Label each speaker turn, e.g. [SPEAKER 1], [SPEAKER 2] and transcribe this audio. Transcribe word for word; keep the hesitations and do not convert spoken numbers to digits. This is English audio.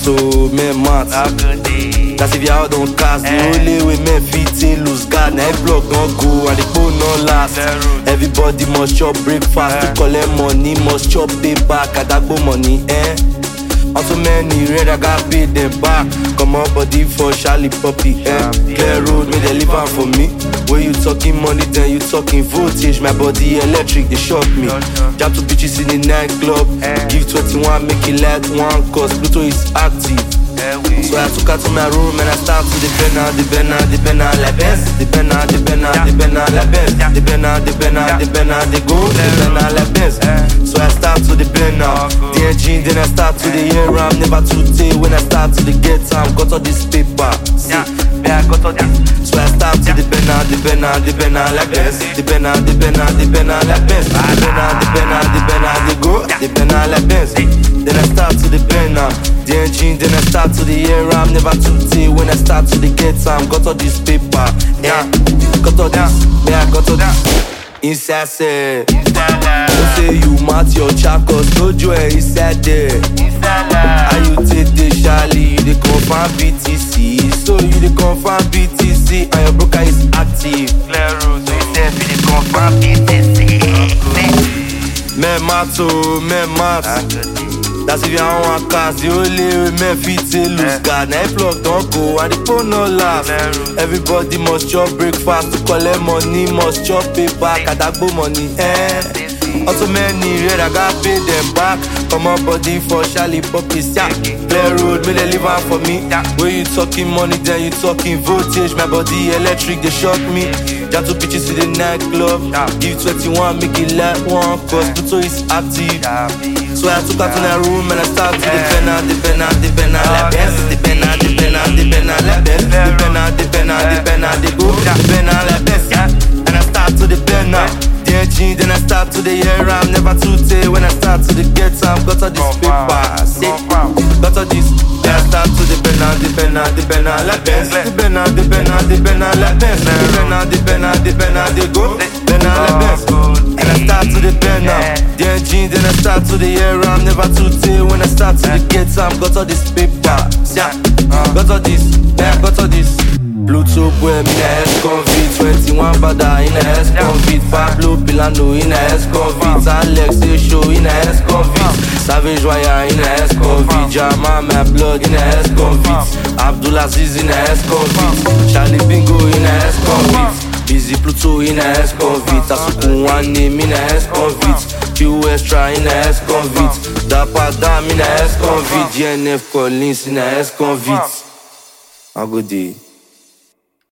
[SPEAKER 1] oh, men mat. That's if y'all don't cast. The only way men fit in lose guard. Now every block don't go and the phone no last. Everybody must chop breakfast to collect money, must chop pay back. Adagbo money, eh? On so many red, I got paid them back. Come on, body for Charlie Puppy, eh? Clear road, may they live out for me. When you talking money, then you talking voltage. My body electric, they shock me. Jab to bitches in the nightclub. Give twenty-one, make it like one, cause Pluto is active. So I took her to my room and I start to depend on, depend on, depend on la Benz. Depend on, depend on, depend on la Benz. Depend on, depend on, depend on, they go, depend on la Benz. So I start to depend on the engine, then I start to the air. I'm never too tay when I start to the get time. Got all this paper, see, yeah, I got all this. So I start to depend on, depend on, depend on la Benz. Depend on, depend on, depend on la Benz. Depend on, depend on, depend on, they go, depend on la Benz. Then I start to depend on the engine, then I start to the air. I'm never too tay when I start to the get time. Got all this paper, yeah, got all this, yeah, got all this. Inside say, don't say you mat your chakos, no joy inside there. How you take the Charlie, you the confirm B T C. So you the confirm B T C and your broker is active.
[SPEAKER 2] Clear road, so you say you the confirm B T C.
[SPEAKER 1] Men mat oh, men mat. That's if you don't want cast, the only way men fit to lose guard. Now if block don't go and the phone no last. Everybody must chop breakfast to collect money, must chop pay back. Adagbo money, eh? Also many red, I got pay them back. Come on body for Charlie Puppy, yeah. Clear road, may they live out for me. When you talking money, then you talking voltage. My body electric, they shock me. Jab to bitches in the nightclub. Give twenty-one, make it like one, cause Pluto is active. So I took her to my room and I start to depend on, depend on, depend on la Benz. Depend on, depend on, depend on la Benz. Depend on, depend on, depend on, they go, depend on la Benz. And I start to depend on the engine, then I start to the air. I'm never too tay when I start to the get time. Got all this paper, see, got all this. Then I start to depend on, depend on, depend on la Benz. Depend on, depend on, depend on la Benz. Depend on, depend on, depend on, they go, depend on la Benz. And I start to depend on the engine, then I start to the air. I'm never too tay when I start to the get time. Got all this paper, yeah, got all this, yeah, got all this. Pluto boy, in a S-Convict. twenty-one Bada in a S-Convict. Pablo Pilano in a S-Convict. Alex Show in a S-Convict. Savage Wire in a S-Convict. Jama my blood in a S-Convict. Abdulaziz in a S-Convict. Charlie Bingo in a S-Convict. Busy Pluto in a S-Convict. Asuku one name in a S-Convict. Q Extra in a S-Convict. Dapa Dam in a S-Convict. G N F Collins in a S-Convict. A good day.